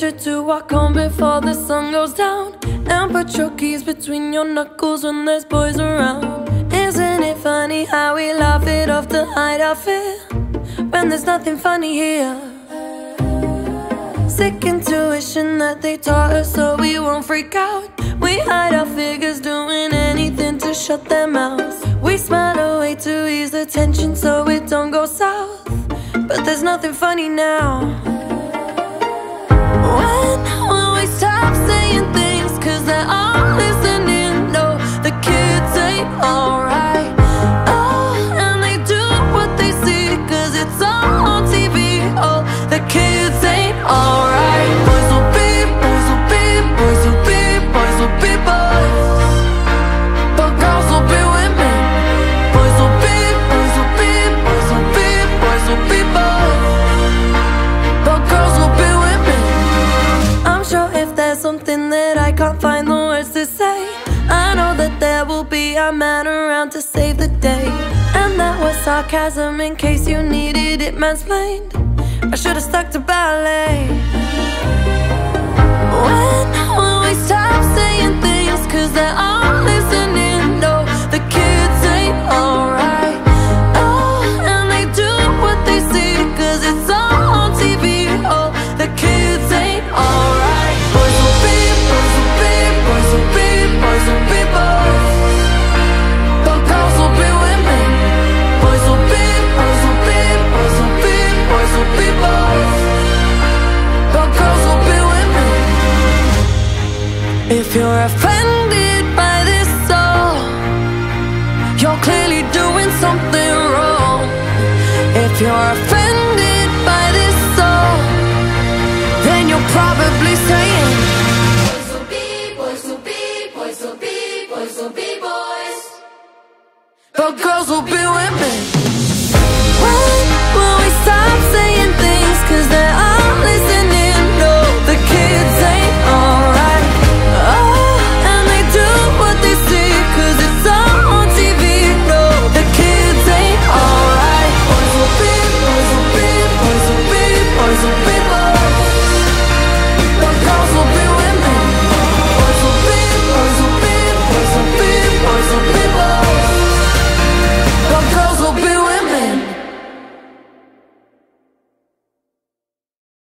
sure to walk home before the sun goes down, and put your keys between your knuckles when there's boys around. Isn't it funny how we laugh it off to hide our fear when there's nothing funny here? Sick intuition that they taught us so we won't freak out. We hide our figures doing anything to shut their mouths. We smile away to ease the tension so it don't go south, but there's nothing funny now. When will we stop saying things? Cause they're all listening. No, the kids ain't alright. Oh, and they do what they see, cause it's all on TV. Oh, the kids ain't alright. Boys will be, boys will be, boys will be, boys will be boys, but girls will be women. Boys will be, boys will be, boys will be, boys will be boys, but girls will be women. I'm sure if there's something that I can't find the words to say, I know that there will be a man around to save the day. And that was sarcasm in case you needed it mansplained. I should've stuck to ballet. When will we stop saying things? Cause they're all listening. No, the kids ain't alright. Oh, and they do what they see, cause it's all on TV. Oh, the kids ain't alright. Boys will be, boys will be, boys will be, boys will be boys, but girls will be women. Boys will be, boys will be, boys will be, boys will be boys, but girls will be women. If you're offended by this song, you're clearly doing something wrong. If you're offended by this song, then you're probably saying boys will be, boys will be, boys will be, boys will be boys, but girls will be women.